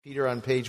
Peter on page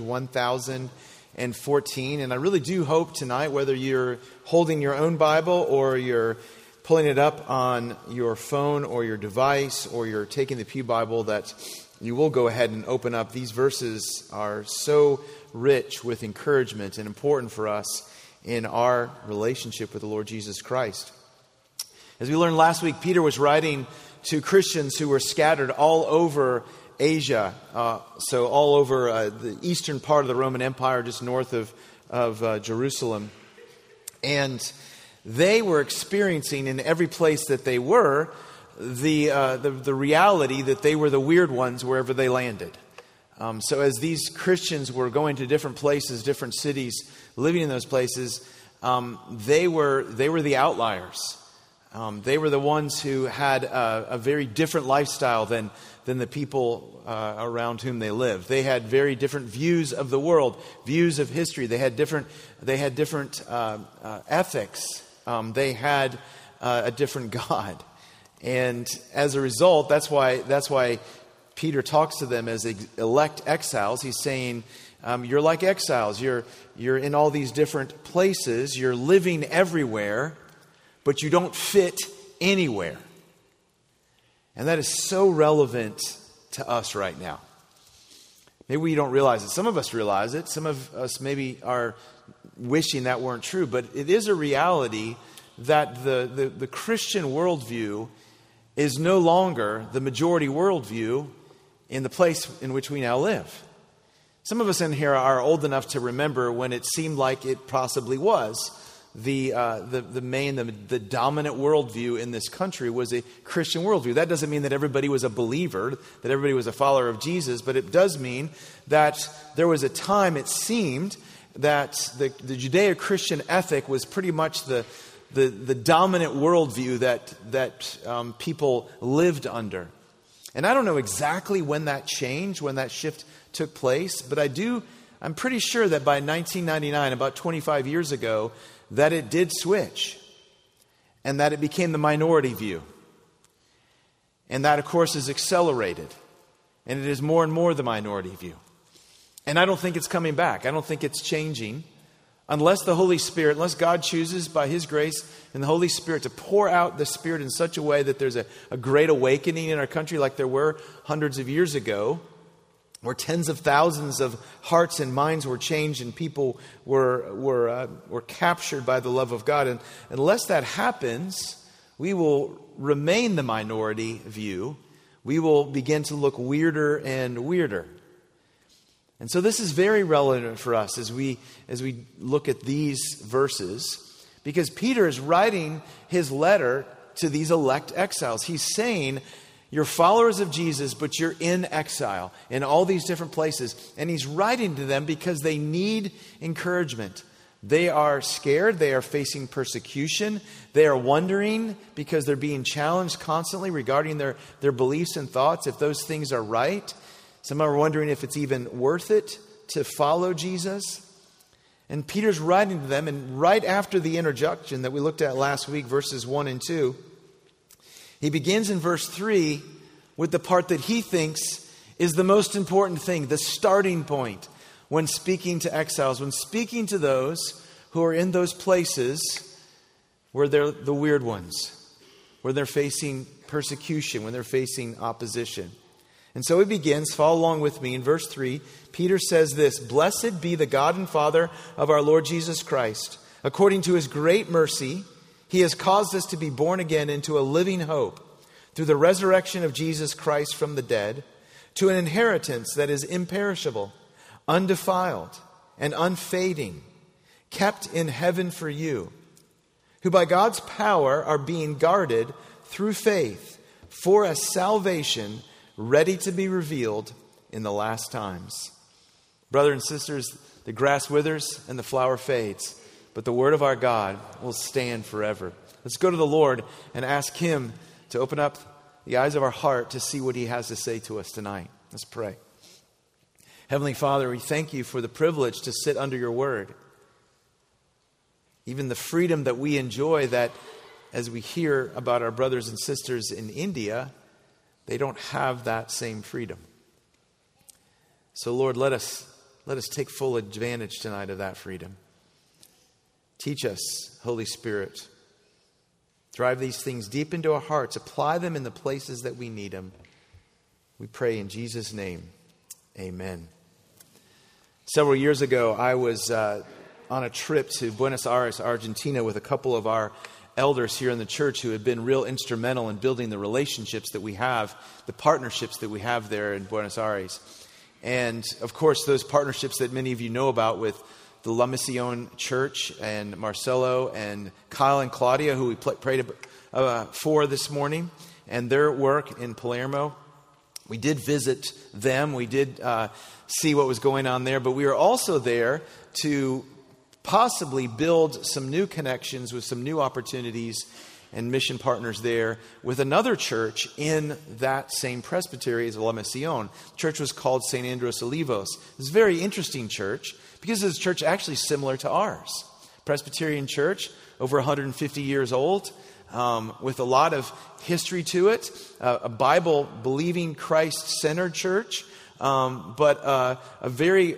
1014, and I really do hope tonight, whether you're holding your own Bible or you're pulling it up on your phone or your device or you're taking the Pew Bible, that you will go ahead and open up. These verses are so rich with encouragement and important for us in our relationship with the Lord Jesus Christ. As we learned last week, Peter was writing to Christians who were scattered all over Asia, so all over the eastern part of the Roman Empire, just north of Jerusalem. And they were experiencing in every place that they were the reality that they were the weird ones wherever they landed. So as these Christians were going to different places, different cities, living in those places, they were the outliers. They were the ones who had a very different lifestyle than the people around whom they lived. They had very different views of the world, views of history. They had different ethics. They had a different God, and as a result, that's why Peter talks to them as elect exiles. He's saying, you're like exiles. You're in all these different places. You're living everywhere, but you don't fit anywhere. And that is so relevant to us right now. Maybe we don't realize it. Some of us realize it. Some of us maybe are wishing that weren't true. But it is a reality that the Christian worldview is no longer the majority worldview in the place in which we now live. Some of us in here are old enough to remember when it seemed like it possibly was. The dominant worldview in this country was a Christian worldview. That doesn't mean that everybody was a believer, that everybody was a follower of Jesus, but it does mean that there was a time, it seemed, that the Judeo-Christian ethic was pretty much the dominant worldview that people lived under. And I don't know exactly when that changed, when that shift took place, but I'm pretty sure that by 1999, about 25 years ago, that it did switch, and that it became the minority view. And that, of course, is accelerated, and it is more and more the minority view. And I don't think it's coming back. I don't think it's changing unless the Holy Spirit, unless God chooses by His grace and the Holy Spirit to pour out the Spirit in such a way that there's a great awakening in our country like there were hundreds of years ago, where tens of thousands of hearts and minds were changed and people were captured by the love of God. And unless that happens, we will remain the minority view. We will begin to look weirder and weirder. And so this is very relevant for us as we look at these verses, because Peter is writing his letter to these elect exiles. He's saying, you're followers of Jesus, but you're in exile in all these different places. And he's writing to them because they need encouragement. They are scared. They are facing persecution. They are wondering because they're being challenged constantly regarding their beliefs and thoughts, if those things are right. Some are wondering if it's even worth it to follow Jesus. And Peter's writing to them, and right after the introduction that we looked at last week, verses 1 and 2, he begins in verse 3 with the part that he thinks is the most important thing, the starting point when speaking to exiles, when speaking to those who are in those places where they're the weird ones, where they're facing persecution, when they're facing opposition. And so he begins, follow along with me, in verse 3, Peter says this, "Blessed be the God and Father of our Lord Jesus Christ. According to His great mercy, He has caused us to be born again into a living hope through the resurrection of Jesus Christ from the dead, to an inheritance that is imperishable, undefiled, and unfading, kept in heaven for you, who by God's power are being guarded through faith for a salvation ready to be revealed in the last times." Brothers and sisters, the grass withers and the flower fades, but the word of our God will stand forever. Let's go to the Lord and ask Him to open up the eyes of our heart to see what He has to say to us tonight. Let's pray. Heavenly Father, we thank You for the privilege to sit under Your word. Even the freedom that we enjoy, that as we hear about our brothers and sisters in India, they don't have that same freedom. So Lord, let us take full advantage tonight of that freedom. Teach us, Holy Spirit. Drive these things deep into our hearts. Apply them in the places that we need them. We pray in Jesus' name. Amen. Several years ago, I was on a trip to Buenos Aires, Argentina, with a couple of our elders here in the church who had been real instrumental in building the relationships that we have, the partnerships that we have there in Buenos Aires. And, of course, those partnerships that many of you know about with the La Misión Church and Marcelo and Kyle and Claudia, who we prayed for this morning, and their work in Palermo. We did visit them. We did see what was going on there. But we were also there to possibly build some new connections with some new opportunities and mission partners there with another church in that same presbytery as La Misión. The church was called St. Andres Olivos. It's a very interesting church because it's a church actually similar to ours. Presbyterian church, over 150 years old, with a lot of history to it. A Bible-believing, Christ-centered church, but a very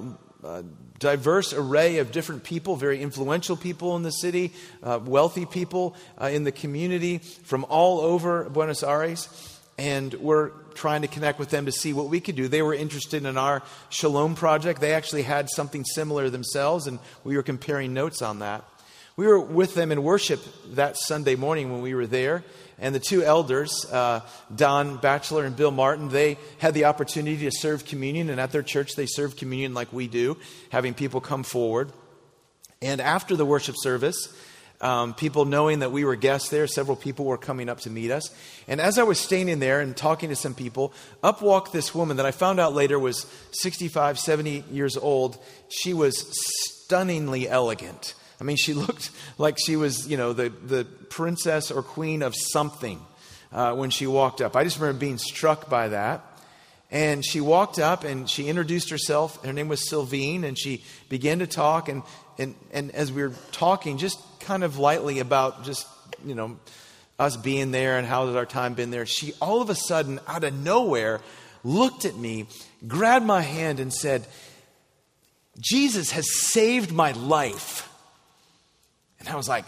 diverse array of different people, very influential people in the city, wealthy people in the community from all over Buenos Aires. And we're trying to connect with them to see what we could do. They were interested in our Shalom project. They actually had something similar themselves, and we were comparing notes on that. We were with them in worship that Sunday morning when we were there. And the two elders, Don Batchelor and Bill Martin, they had the opportunity to serve communion. And at their church, they serve communion like we do, having people come forward. And after the worship service, people knowing that we were guests there, several people were coming up to meet us. And as I was standing there and talking to some people, up walked this woman that I found out later was 65, 70 years old. She was stunningly elegant. I mean, she looked like she was, the princess or queen of something when she walked up. I just remember being struck by that. And she walked up and she introduced herself. Her name was Sylvine, and she began to talk. And as we were talking, just kind of lightly about just, us being there and how has our time been there, she all of a sudden, out of nowhere, looked at me, grabbed my hand and said, "Jesus has saved my life." And I was like,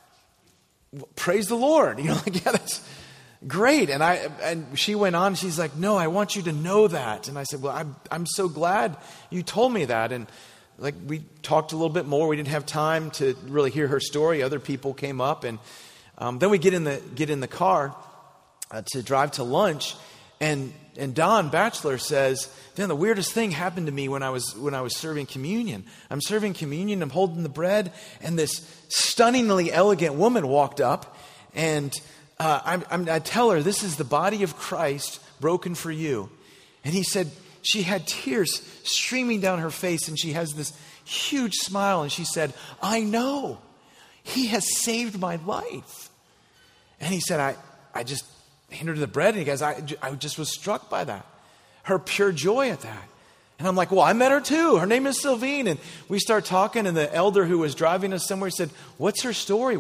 praise the Lord. Yeah, that's great. And she went on, she's like, "No, I want you to know that." And I said, "Well, I'm so glad you told me that." And we talked a little bit more. We didn't have time to really hear her story. Other people came up, and then we get in the car to drive to lunch. And Don Batchelor says, "Then the weirdest thing happened to me when I was serving communion. I'm serving communion, I'm holding the bread, and this stunningly elegant woman walked up, and I tell her, 'This is the body of Christ broken for you.'" And he said she had tears streaming down her face, and she has this huge smile, and she said, "I know. He has saved my life." And he said, I just handed her the bread, and he goes, I just was struck by that. Her pure joy at that. And I'm like, "Well, I met her too. Her name is Sylvine." And we start talking, and the elder who was driving us somewhere said, "What's her story?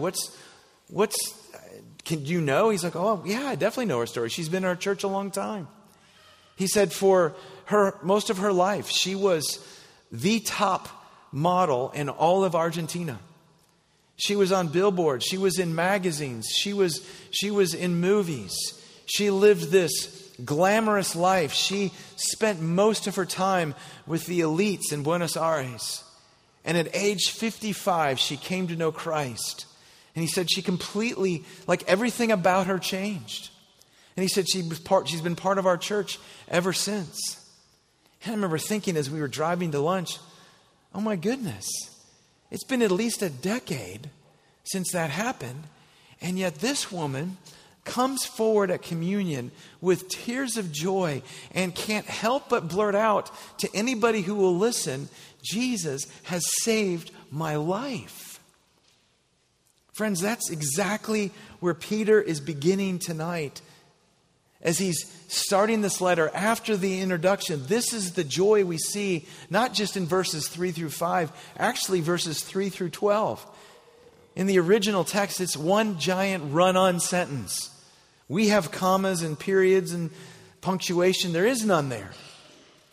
Can you know?" He's like, "Oh, yeah, I definitely know her story. She's been in our church a long time." He said for her, most of her life, she was the top model in all of Argentina. She was on billboards. She was in magazines. She was in movies. She lived this glamorous life. She spent most of her time with the elites in Buenos Aires. And at age 55, she came to know Christ. And he said she completely, everything about her changed. And he said she's been part of our church ever since. And I remember thinking as we were driving to lunch, oh my goodness, it's been at least a decade since that happened. And yet this woman comes forward at communion with tears of joy and can't help but blurt out to anybody who will listen, "Jesus has saved my life." Friends, that's exactly where Peter is beginning tonight. As he's starting this letter after the introduction, this is the joy we see, not just in verses 3 through 5, actually verses 3 through 12. In the original text, it's one giant run-on sentence. We have commas and periods and punctuation. There is none there.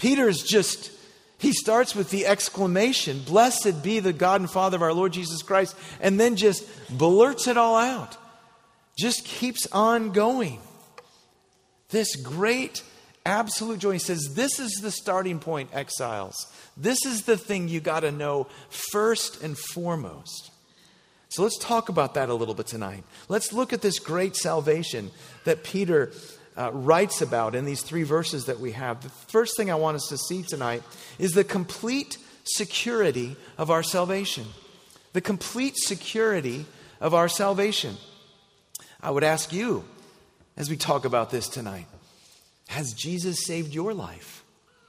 He starts with the exclamation, "Blessed be the God and Father of our Lord Jesus Christ," and then just blurts it all out. Just keeps on going. This great absolute joy. He says, this is the starting point, exiles. This is the thing you got to know first and foremost. So let's talk about that a little bit tonight. Let's look at this great salvation that Peter writes about in these 3 verses that we have. The first thing I want us to see tonight is the complete security of our salvation. The complete security of our salvation. I would ask you, as we talk about this tonight, has Jesus saved your life?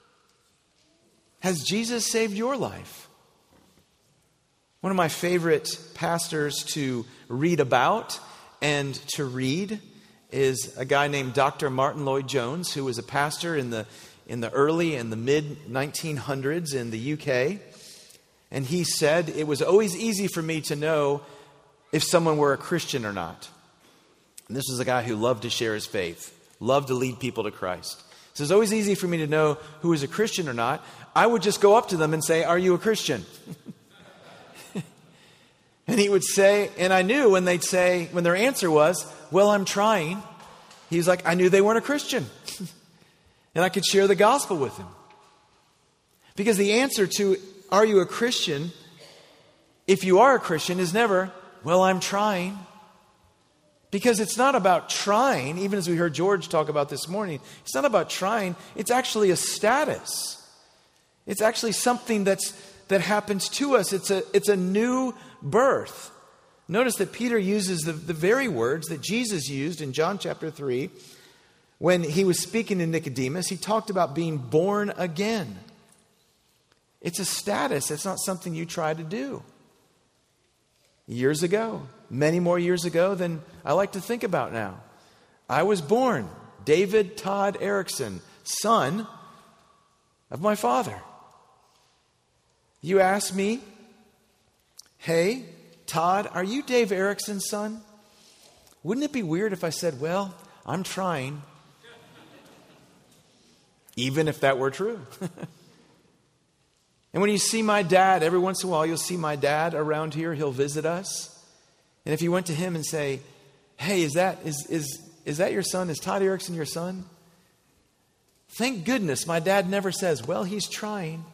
Has Jesus saved your life? One of my favorite pastors to read about and to read is a guy named Dr. Martin Lloyd-Jones, who was a pastor in the early and the mid-1900s in the UK. And he said, it was always easy for me to know if someone were a Christian or not. And this was a guy who loved to share his faith, loved to lead people to Christ. So it's always easy for me to know who was a Christian or not. I would just go up to them and say, "Are you a Christian?" And he would say, and I knew when their answer was, "Well, I'm trying." He was like, I knew they weren't a Christian. And I could share the gospel with them. Because the answer to, "Are you a Christian?" if you are a Christian, is never, "Well, I'm trying." Because it's not about trying, even as we heard George talk about this morning, it's not about trying, it's actually a status. It's actually something that happens to us. It's a new birth. Notice that Peter uses the very words that Jesus used in John chapter 3 when he was speaking to Nicodemus. He talked about being born again. It's a status. It's not something you try to do. Years ago, many more years ago than I like to think about now, I was born David Todd Erickson, son of my father. You ask me, "Hey, Todd, are you Dave Erickson's son?" Wouldn't it be weird if I said, "Well, I'm trying"? Even if that were true. And when you see my dad, every once in a while you'll see my dad around here. He'll visit us. And if you went to him and say, "Hey, is that your son? Is Todd Erickson your son?" Thank goodness my dad never says, "Well, he's trying."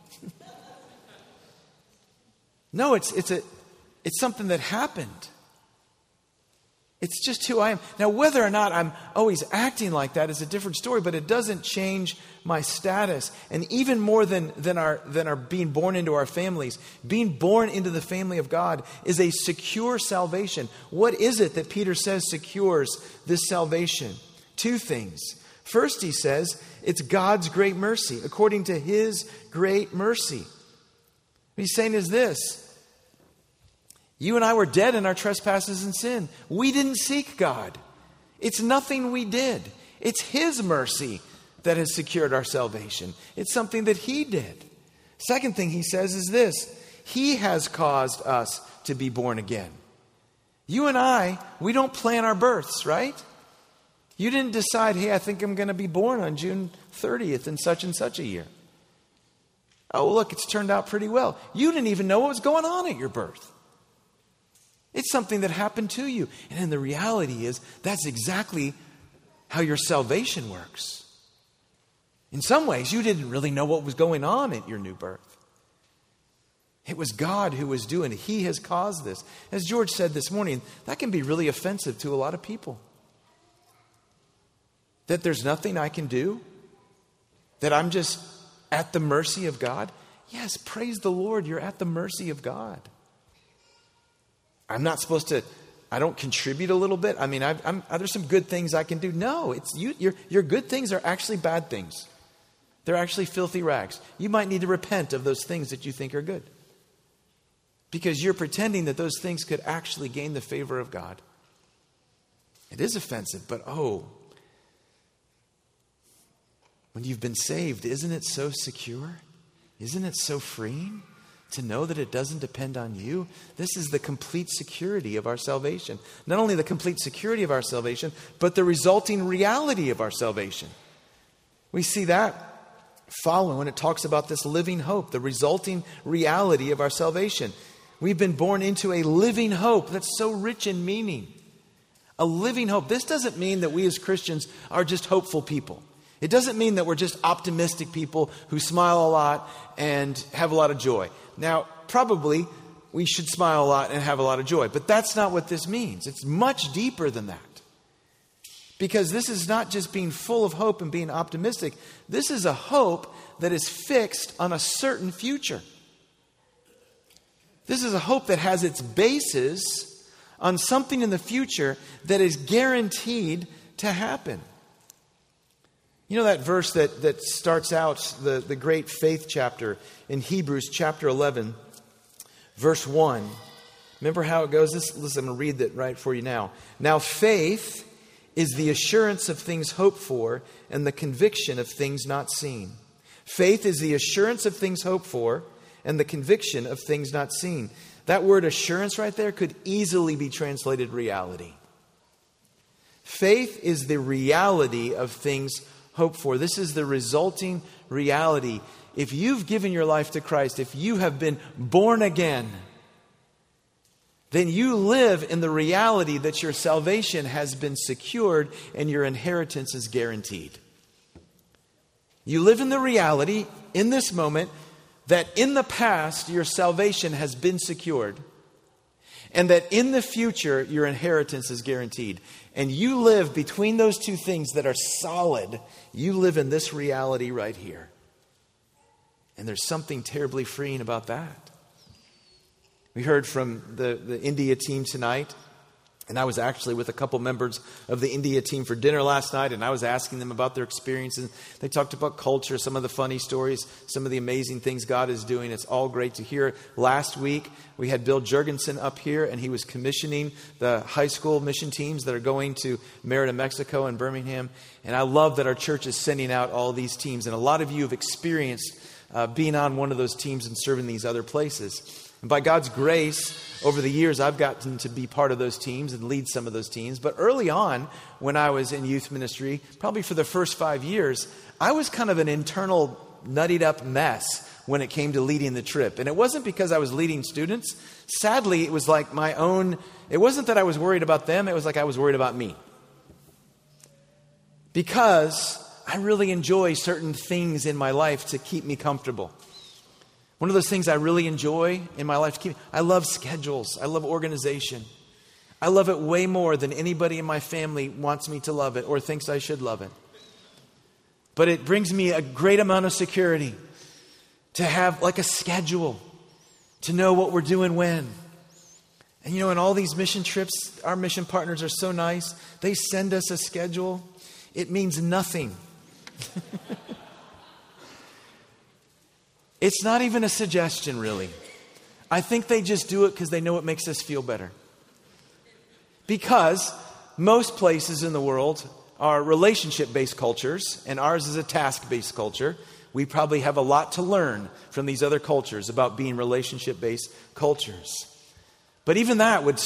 No, it's something that happened. It's just who I am. Now, whether or not I'm always acting like that is a different story, but it doesn't change my status. And even more than our being born into our families, being born into the family of God is a secure salvation. What is it that Peter says secures this salvation? 2 things. First, he says, it's God's great mercy, according to his great mercy. What he's saying is this: you and I were dead in our trespasses and sin. We didn't seek God. It's nothing we did. It's his mercy that has secured our salvation. It's something that he did. Second thing he says is this: he has caused us to be born again. You and I, we don't plan our births, right? You didn't decide, "Hey, I think I'm going to be born on June 30th in such and such a year." Oh, look, it's turned out pretty well. You didn't even know what was going on at your birth. It's something that happened to you. And then the reality is, that's exactly how your salvation works. In some ways, you didn't really know what was going on at your new birth. It was God who was doing it. He has caused this. As George said this morning, that can be really offensive to a lot of people. That there's nothing I can do. That I'm just at the mercy of God. Yes, praise the Lord, you're at the mercy of God. I'm not supposed to, I don't contribute a little bit. I mean, there's some good things I can do. No, it's your good things are actually bad things. They're actually filthy rags. You might need to repent of those things that you think are good. Because you're pretending that those things could actually gain the favor of God. It is offensive, but when you've been saved, isn't it so secure? Isn't it so freeing to know that it doesn't depend on you? This is the complete security of our salvation. Not only the complete security of our salvation, but the resulting reality of our salvation. We see that following when it talks about this living hope, the resulting reality of our salvation. We've been born into a living hope that's so rich in meaning. A living hope. This doesn't mean that we as Christians are just hopeful people. It doesn't mean that we're just optimistic people who smile a lot and have a lot of joy. Now, probably we should smile a lot and have a lot of joy, but that's not what this means. It's much deeper than that. Because this is not just being full of hope and being optimistic. This is a hope that is fixed on a certain future. This is a hope that has its basis on something in the future that is guaranteed to happen. You know that verse that starts out the great faith chapter in Hebrews chapter 11, verse 1. Remember how it goes? Listen, I'm going to read that right for you now. Now faith is the assurance of things hoped for and the conviction of things not seen. Faith is the assurance of things hoped for and the conviction of things not seen. That word assurance right there could easily be translated reality. Faith is the reality of things hoped for. This is the resulting reality. If you've given your life to Christ, if you have been born again, then you live in the reality that your salvation has been secured and your inheritance is guaranteed. You live in the reality in this moment that in the past your salvation has been secured and that in the future your inheritance is guaranteed. And you live between those two things that are solid. You live in this reality right here. And there's something terribly freeing about that. We heard from the India team tonight, and I was actually with a couple members of the India team for dinner last night, and I was asking them about their experiences. They talked about culture, some of the funny stories, some of the amazing things God is doing. It's all great to hear. Last week, we had Bill Jurgensen up here, and he was commissioning the high school mission teams that are going to Merida, Mexico and Birmingham. And I love that our church is sending out all these teams, and a lot of you have experienced being on one of those teams and serving these other places. And by God's grace, over the years, I've gotten to be part of those teams and lead some of those teams. But early on, when I was in youth ministry, probably for the first 5 years, I was kind of an internal, nuttied up mess when it came to leading the trip. And it wasn't because I was leading students. Sadly, it was like my own, it wasn't that I was worried about them, it was like I was worried about me. Because I really enjoy certain things in my life to keep me comfortable. One of those things I really enjoy in my life, I love schedules. I love organization. I love it way more than anybody in my family wants me to love it or thinks I should love it. But it brings me a great amount of security to have like a schedule, to know what we're doing when. And in all these mission trips, our mission partners are so nice. They send us a schedule. It means nothing. It's not even a suggestion, really. I think they just do it because they know it makes us feel better. Because most places in the world are relationship-based cultures, and ours is a task-based culture. We probably have a lot to learn from these other cultures about being relationship-based cultures. But even that would,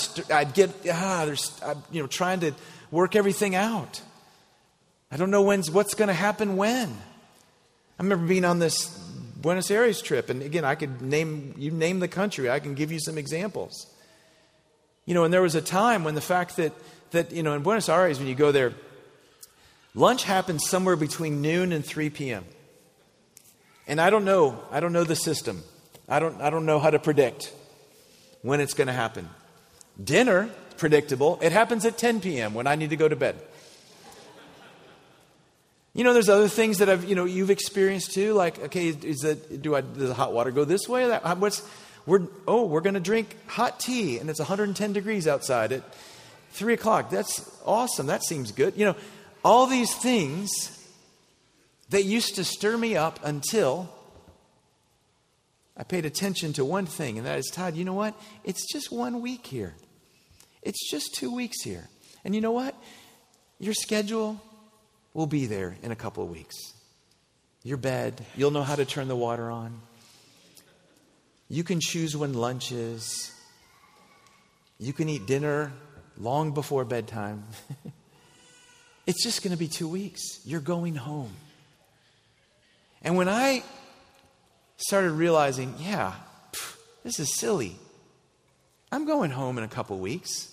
trying to work everything out. I don't know what's going to happen when. I remember being on this Buenos Aires trip, and again, I could name the country. I can give you some examples. And there was a time when the fact that in Buenos Aires, when you go there, lunch happens somewhere between noon and 3 p.m. And I don't know the system. I don't know how to predict when it's going to happen. Dinner, predictable. It happens at 10 p.m. when I need to go to bed. There's other things that you've experienced too. Like, okay, does the hot water go this way or that? We're going to drink hot tea and it's 110 degrees outside at 3 o'clock. That's awesome. That seems good. All these things that used to stir me up until I paid attention to one thing, and that is, Todd, you know what? It's just 1 week here. It's just 2 weeks here. And you know what? Your schedule will be there in a couple of weeks. Your bed, you'll know how to turn the water on. You can choose when lunch is. You can eat dinner long before bedtime. It's just going to be 2 weeks. You're going home. And when I started realizing, this is silly. I'm going home in a couple weeks.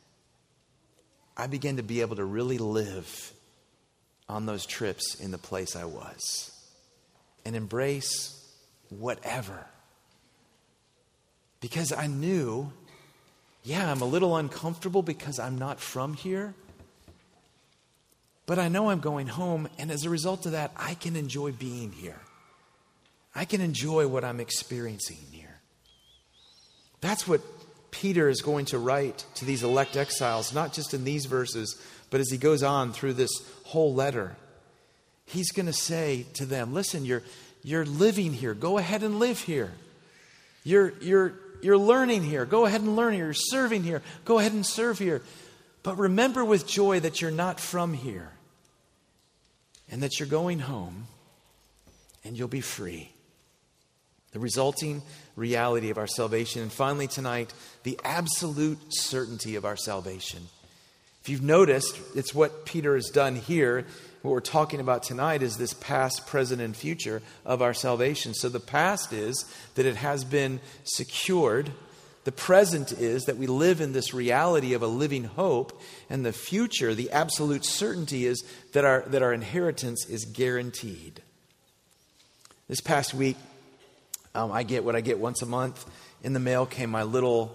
I began to be able to really live on those trips in the place I was and embrace whatever. Because I knew, I'm a little uncomfortable because I'm not from here. But I know I'm going home, and as a result of that, I can enjoy being here. I can enjoy what I'm experiencing here. That's what Peter is going to write to these elect exiles, not just in these verses, but as he goes on through this whole letter. He's going to say to them, listen, you're living here. Go ahead and live here. You're learning here. Go ahead and learn here. You're serving here. Go ahead and serve here. But remember with joy that you're not from here and that you're going home and you'll be free. The resulting reality of our salvation. And finally tonight, the absolute certainty of our salvation. If you've noticed, it's what Peter has done here. What we're talking about tonight is this past, present, and future of our salvation. So the past is that it has been secured. The present is that we live in this reality of a living hope. And the future, the absolute certainty is that our inheritance is guaranteed. This past week, I get what I get once a month. In the mail came my little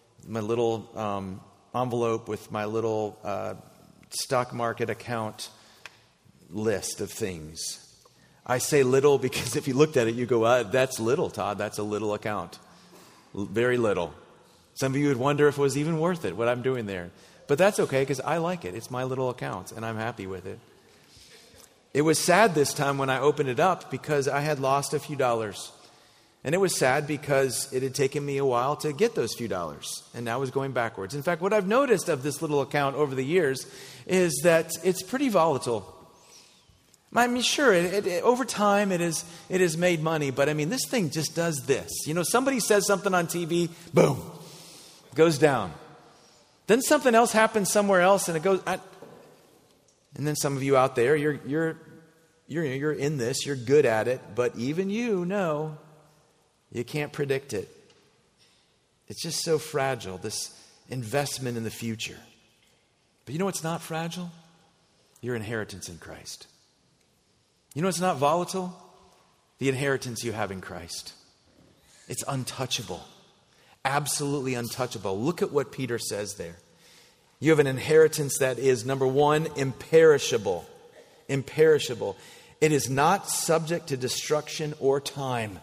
envelope with my little stock market account list of things. I say little because if you looked at it, you go, that's little, Todd. That's a little account. Very little. Some of you would wonder if it was even worth it, what I'm doing there. But that's okay because I like it. It's my little account and I'm happy with it. It was sad this time when I opened it up because I had lost a few dollars. And it was sad because it had taken me a while to get those few dollars. And now I was going backwards. In fact, what I've noticed of this little account over the years is that it's pretty volatile. I mean, sure, over time it has made money. But I mean, this thing just does this. You know, somebody says something on TV, boom, goes down. Then something else happens somewhere else and it goes. And then some of you out there, you're in this, you're good at it. But even you know. You can't predict it. It's just so fragile, this investment in the future. But you know what's not fragile? Your inheritance in Christ. You know what's not volatile? The inheritance you have in Christ. It's untouchable. Absolutely untouchable. Look at what Peter says there. You have an inheritance that is, number one, imperishable. Imperishable. It is not subject to destruction or time.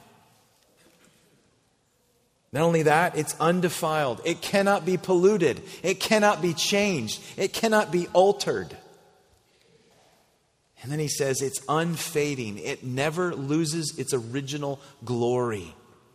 Not only that, it's undefiled. It cannot be polluted. It cannot be changed. It cannot be altered. And then he says it's unfading. It never loses its original glory.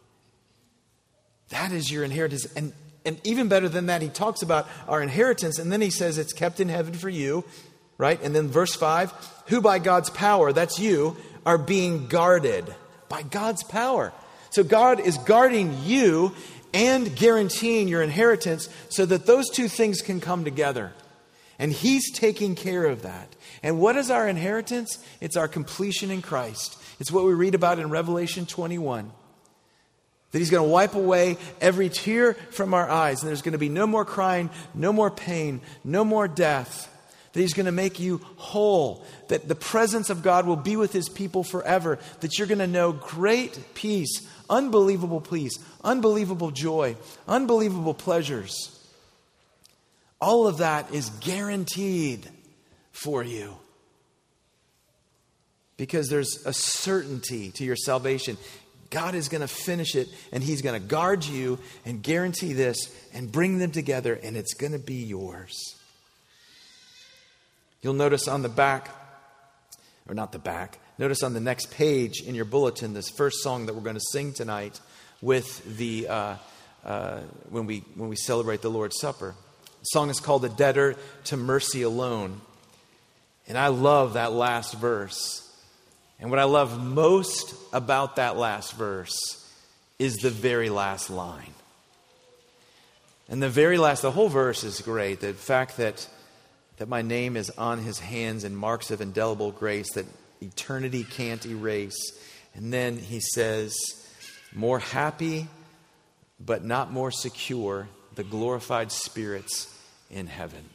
That is your inheritance. And even better than that, he talks about our inheritance. And then he says it's kept in heaven for you. Right? And then verse 5, who by God's power, that's you, are being guarded. By God's power. So God is guarding you and guaranteeing your inheritance so that those two things can come together. And He's taking care of that. And what is our inheritance? It's our completion in Christ. It's what we read about in Revelation 21. That He's going to wipe away every tear from our eyes. And there's going to be no more crying, no more pain, no more death. That He's going to make you whole. That the presence of God will be with His people forever. That you're going to know great peace, unbelievable peace, unbelievable joy, unbelievable pleasures. All of that is guaranteed for you. Because there's a certainty to your salvation. God is going to finish it and He's going to guard you and guarantee this and bring them together and it's going to be yours. You'll notice on the back, or not the back, notice on the next page in your bulletin, this first song that we're going to sing tonight with the when we celebrate the Lord's Supper. The song is called "The Debtor to Mercy Alone." And I love that last verse. And what I love most about that last verse is the very last line. And the whole verse is great. The fact that my name is on His hands and marks of indelible grace, that eternity can't erase. And then he says, more happy, but not more secure, the glorified spirits in heaven.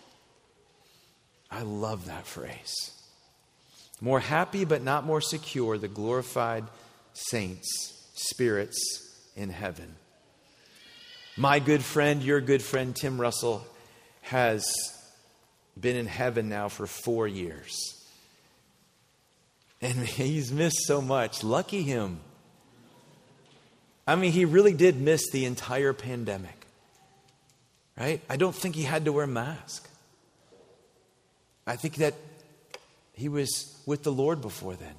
I love that phrase. More happy, but not more secure, the glorified saints, spirits in heaven. My good friend, your good friend, Tim Russell, has been in heaven now for 4 years. And he's missed so much. Lucky him. I mean, he really did miss the entire pandemic. Right? I don't think he had to wear a mask. I think that he was with the Lord before then.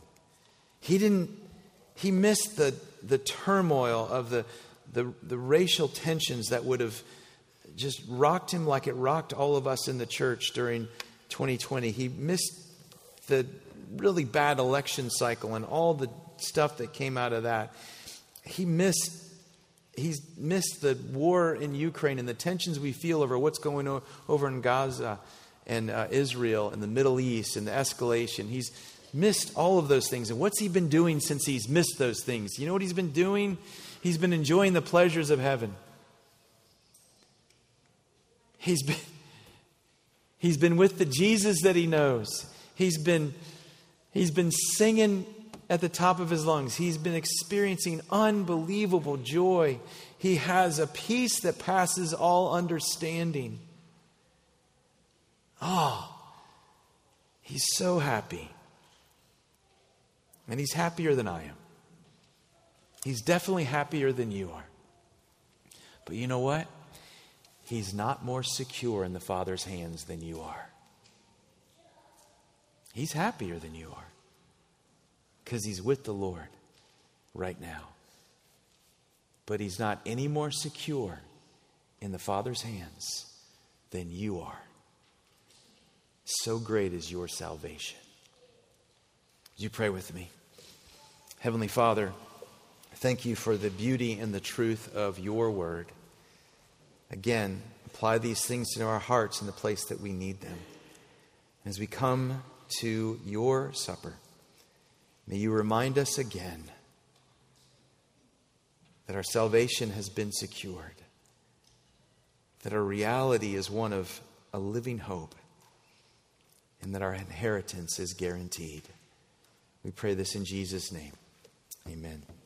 He missed the turmoil of the racial tensions that would have just rocked him like it rocked all of us in the church during 2020. He missed the really bad election cycle and all the stuff that came out of that. He's missed the war in Ukraine and the tensions we feel over what's going on over in Gaza and Israel and the Middle East and the escalation. He's missed all of those things. And what's he been doing since he's missed those things? You know what he's been doing? He's been enjoying the pleasures of heaven. He's been with the Jesus that he knows. He's been singing at the top of his lungs. He's been experiencing unbelievable joy. He has a peace that passes all understanding. Oh, he's so happy. And he's happier than I am. He's definitely happier than you are. But you know what? He's not more secure in the Father's hands than you are. He's happier than you are. Because he's with the Lord right now. But he's not any more secure in the Father's hands than you are. So great is your salvation. Would you pray with me? Heavenly Father, thank you for the beauty and the truth of your word. Again, apply these things to our hearts in the place that we need them. As we come to your supper, may you remind us again that our salvation has been secured, that our reality is one of a living hope, and that our inheritance is guaranteed. We pray this in Jesus' name. Amen.